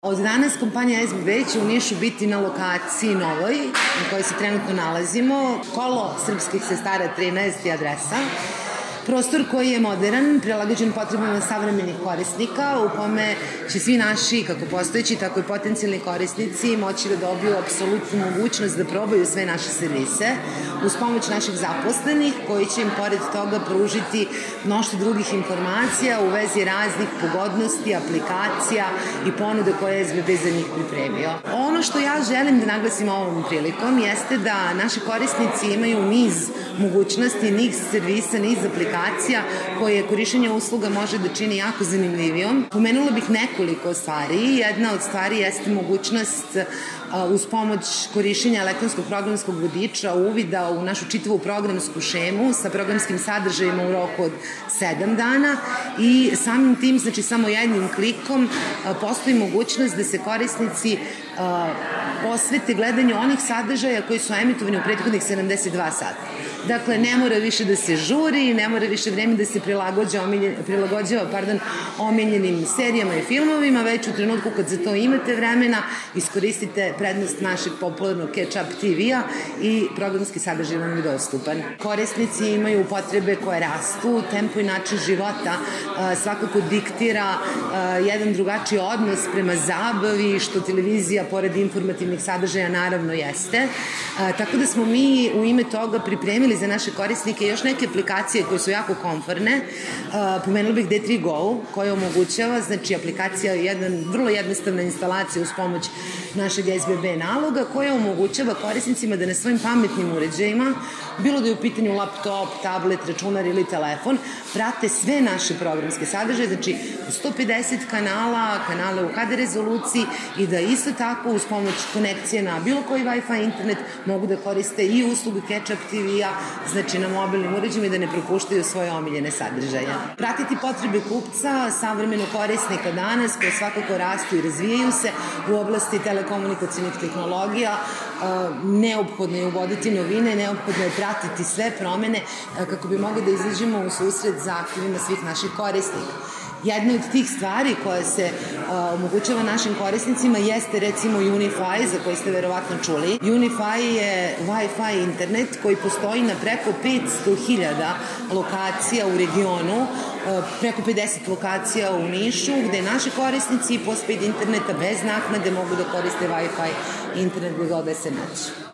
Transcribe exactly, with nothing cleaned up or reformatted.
Od danas kompanija S B B će u Nišu biti na lokaciji novoj, na kojoj se trenutno nalazimo, Kolo srpskih sestara trinaest je adresa. Prostor koji je modern, prilagođen potrebama savremenih korisnika, u kome će svi naši, kako postojeći, tako i potencijalni korisnici, moći da dobiju apsolutnu mogućnost da probaju sve naše servise, uz pomoć naših zaposlenih, koji će im pored toga pružiti mnoštvo drugih informacija u vezi raznih pogodnosti, aplikacija i ponude koje je S B B za njih pripremio. Ono što ja želim da naglasim ovom prilikom jeste da naši korisnici imaju niz mogućnosti, niz servisa, niz aplikacija koje korišćenje usluga može da čini jako zanimljivijom. Pomenula bih nekoliko stvari. Jedna od stvari jeste mogućnost uz pomoć korišćenja elektronskog programskog vodiča uvida u našu čitavu programsku šemu sa programskim sadržajima u roku od sedam dana i samim tim, znači samo jednim klikom, postoji mogućnost da se korisnici posvete gledanju onih sadržaja koji su emitovani u prethodnih sedamdeset dva sata. Dakle, ne mora više da se žuri, ne mora više vreme da se prilagođava pardon, omiljenim serijama i filmovima, već u trenutku kad za to imate vremena, iskoristite prednost našeg popularnog Catch-up T V-a i programski sadržaj vam je dostupan. Korisnici imaju potrebe koje rastu, tempo i način života svakako diktira jedan drugačiji odnos prema zabavi, što televizija, pored informativnih sadržaja, naravno jeste. Tako da smo mi u ime toga pripremili za naše korisnike još neke aplikacije koje su jako komforne. Pomenula bih D tri Go, koja omogućava, znači aplikacija je jedna vrlo jednostavna instalacija uz pomoć našeg S B B naloga, koja omogućava korisnicima da na svojim pametnim uređajima, bilo da je u pitanju laptop, tablet, računar ili telefon, prate sve naše programske sadržaje, znači sto pedeset kanala, kanale u H D rezoluciji i da isto tako uz pomoć konekcije na bilo koji Wi-Fi internet mogu da koriste i uslugu Catch-up T V-a, znači na mobilnim uređajima i da ne propuštaju svoje omiljene sadržaje. Pratiti potrebe kupca, savremenog korisnika danas, koje svakako rastu i razvijaju se u oblasti telekomunikacijnih tehnologija, neophodno je uvoditi novine, neophodno je pratiti sve promene kako bi mogli da izađemo u susret zahtjevima svih naših korisnika. Jedna od tih stvari koja se omogućava našim korisnicima jeste recimo Unify, za koji ste verovatno čuli. Unify je Wi-Fi internet koji postoji na preko petsto hiljada lokacija u regionu, preko pedeset lokacija u Nišu, gde naši korisnici postpaid interneta bez naknade mogu da koriste Wi-Fi internet gde god da se naći.